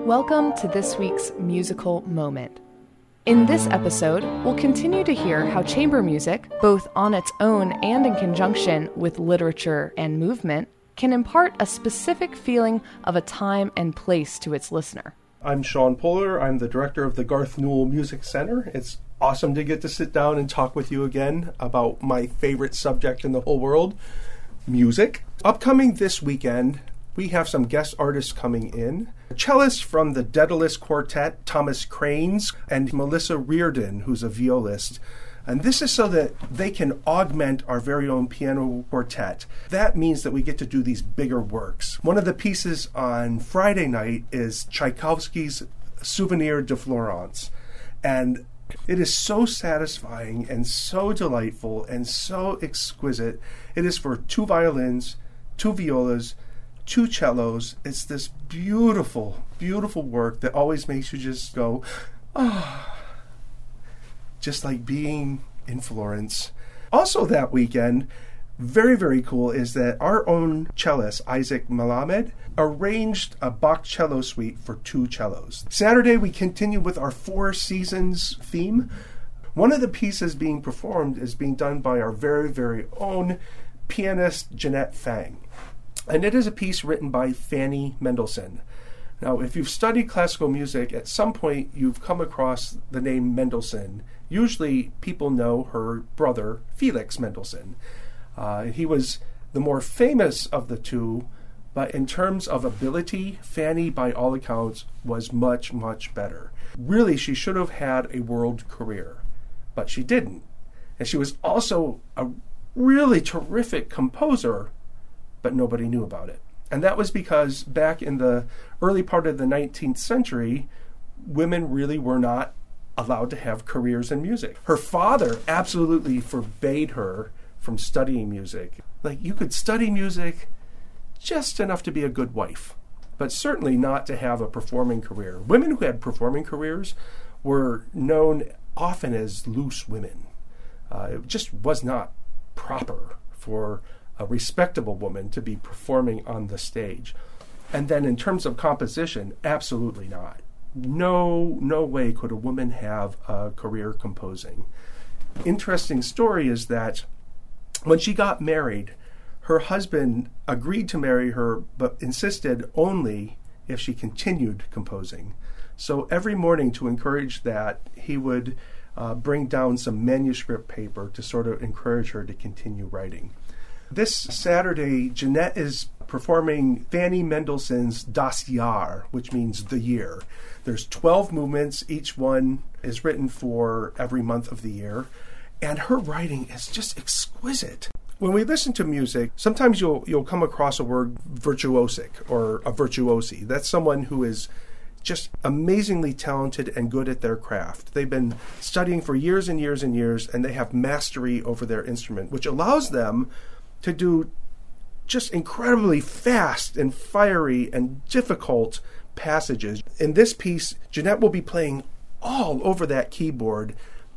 Welcome to this week's musical moment. In this episode, we'll continue to hear how chamber music, both on its own and in conjunction with literature and movement, can impart a specific feeling of a time and place to its listener. I'm Sean Poehler. I'm the director of the Garth Newell Music Center. It's awesome to get to sit down and talk with you again about my favorite subject in the whole world, music. Upcoming this weekend, we have some guest artists coming in. A cellist from the Daedalus Quartet, Thomas Cranes, and Melissa Reardon, who's a violist. And this is so that they can augment our very own piano quartet. That means that we get to do these bigger works. One of the pieces on Friday night is Tchaikovsky's Souvenir de Florence. And it is so satisfying and so delightful and so exquisite. It is for 2 violins, 2 violas, 2 cellos. It's this beautiful, beautiful work that always makes you just go, ah. Just like being in Florence. Also that weekend, very, very cool, is that our own cellist, Isaac Melamed, arranged a Bach cello suite for 2 cellos. Saturday, we continue with our 4 seasons theme. One of the pieces being performed is being done by our very, very own pianist, Jeanette Fang. And it is a piece written by Fanny Mendelssohn. Now, if you've studied classical music, at some point you've come across the name Mendelssohn. Usually people know her brother, Felix Mendelssohn. He was the more famous of the two, but in terms of ability, Fanny, by all accounts, was much, much better. Really, she should have had a world career, but she didn't. And she was also a really terrific composer, but nobody knew about it. And that was because back in the early part of the 19th century, women really were not allowed to have careers in music. Her father absolutely forbade her from studying music. Like, you could study music just enough to be a good wife, but certainly not to have a performing career. Women who had performing careers were known often as loose women. It just was not proper for a respectable woman to be performing on the stage. And then in terms of composition, absolutely not. No way could a woman have a career composing. Interesting story is that when she got married, her husband agreed to marry her, but insisted only if she continued composing. So every morning, to encourage that, he would bring down some manuscript paper to sort of encourage her to continue writing. This Saturday, Jeanette is performing Fanny Mendelssohn's Das Jahr, which means the year. There's 12 movements. Each one is written for every month of the year. And her writing is just exquisite. When we listen to music, sometimes you'll come across a word virtuosic or a virtuosi. That's someone who is just amazingly talented and good at their craft. They've been studying for years and years and years, and they have mastery over their instrument, which allows them to do just incredibly fast and fiery and difficult passages. In this piece, Jeanette will be playing all over that keyboard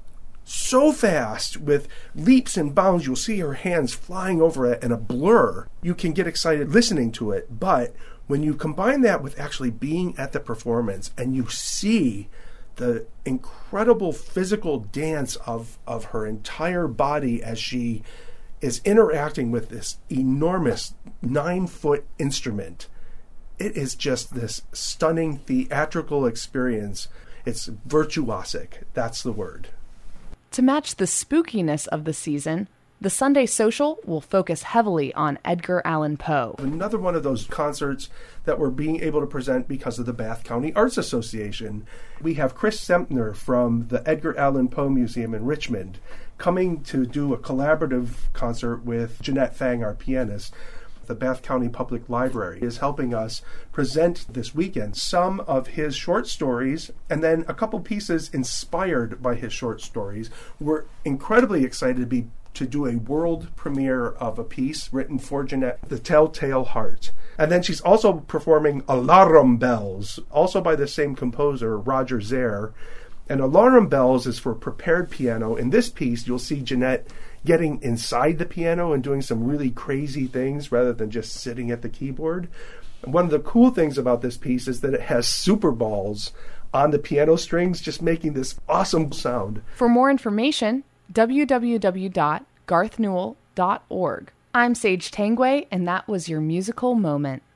so fast with leaps and bounds. You'll see her hands flying over it in a blur. You can get excited listening to it, but when you combine that with actually being at the performance and you see the incredible physical dance of her entire body as she is interacting with this enormous 9-foot instrument, it is just this stunning theatrical experience. It's virtuosic. That's the word. To match the spookiness of the season, the Sunday Social will focus heavily on Edgar Allan Poe. Another one of those concerts that we're being able to present because of the Bath County Arts Association. We have Chris Sempner from the Edgar Allan Poe Museum in Richmond coming to do a collaborative concert with Jeanette Fang, our pianist. The Bath County Public Library is helping us present this weekend some of his short stories and then a couple pieces inspired by his short stories. We're incredibly excited to do a world premiere of a piece written for Jeanette, The Telltale Heart. And then she's also performing Alarum Bells, also by the same composer, Roger Zare. And Alarum Bells is for prepared piano. In this piece, you'll see Jeanette getting inside the piano and doing some really crazy things rather than just sitting at the keyboard. One of the cool things about this piece is that it has super balls on the piano strings, just making this awesome sound. For more information, www.garthnewell.org. I'm Sage Tangway, and that was your musical moment.